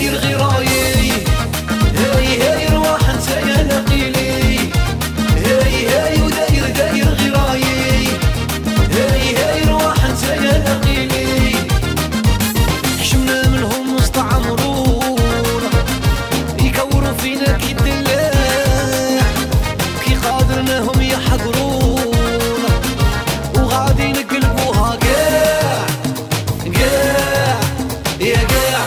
داير غير رايي. هاي هاي رواح انت يا نقيلي، هاي هاي وداير غير رايي. هاي هاي رواح انت يا نقيلي. حشمنا منهم مستعمرون يكوروا فينا كي الدلاع، كي قادرناهم يحضرون وغادي نقلبوها قاع قاع يا قاع.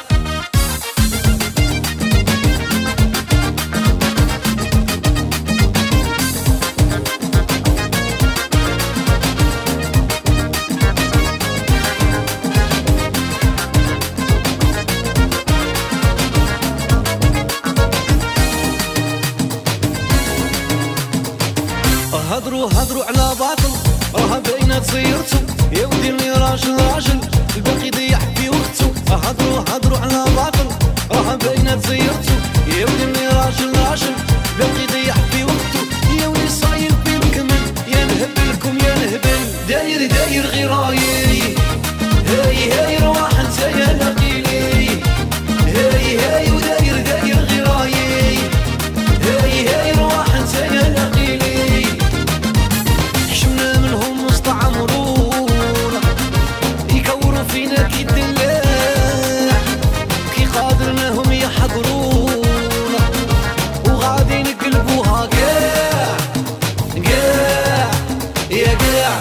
هضروا على باطل، راه باينة سيرتو يا ودي اللي راجل الباقي ضيع في وقتو. هضروا على باطل، راه باينة سيرتو يا ودي اللي راجل الباقي ضيع في وقتو. يا ودي صاير بالكمل يا نهبلكم يا نهبل. داير غير رايي. هاي هاي رواح انت يا نقيلي، هاي هاي وداير غير رايي. هاي هاي رواح انت يا نقيلي. حشمنا منهم مستعمرون يكوروا فينا كي الدلاع، كي قادرناهم يحضرون وغادي نقلبوها قاع قاع يا قاع.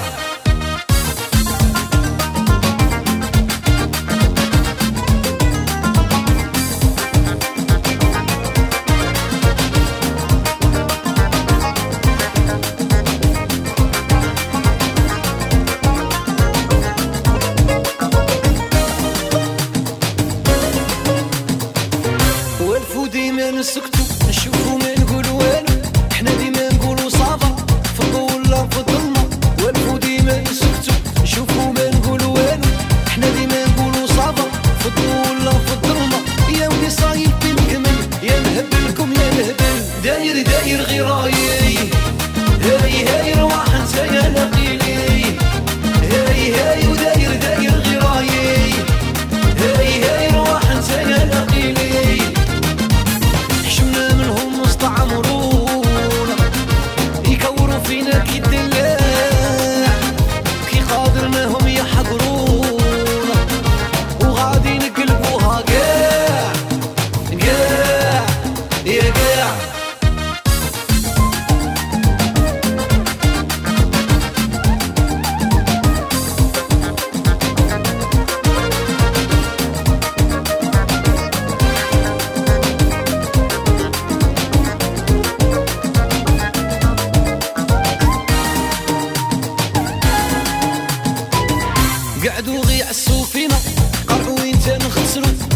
والفو ديما نسكتو نشوفو ما نقولو والو، حنا ديما نقولو صافا في الضو ولا في الظلمة. والفو ديما نسكتو نشوفو ما نقولو والو، حنا ديما نقولو صافا في الضو ولا في الظلمة. يا ودي صاير بالكمل يا نهبلكم يا نهبل. داير غير رايي. هاي هاي رواح انت يا نقيلي، هاي هاي وداير غير رايي. هاي هاي رواح انت يا نقيلي. حشمنا منهم مستعمرون يكوروا فينا كي الدلاع، كي قادرناهم يحضرون وغادي نقلبوها قاع قاع يا قاع. قعدوا غي عسوا فينا قرعوا وين نخسروا،